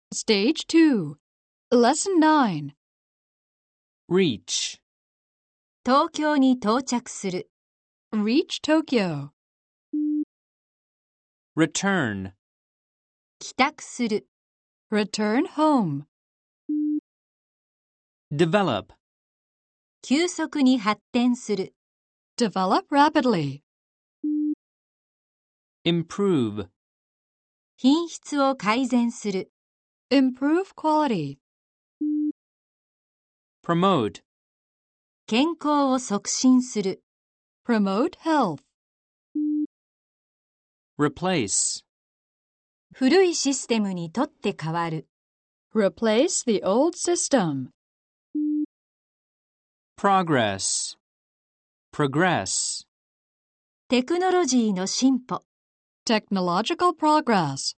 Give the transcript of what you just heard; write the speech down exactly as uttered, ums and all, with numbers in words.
Stage two. Lesson nine. Reach. 東京に到着する。 Reach Tokyo. Return. 帰宅する。 Return home. Develop. 急速に発展する。 Develop rapidly. Improve. 品質を改善する。 Improve quality. Promote. 健康を促進する。 Promote health. Replace. 古いシステムにとって変わる。 Replace the old system. Progress. Progress. テクノロジーの進歩。 Technological progress.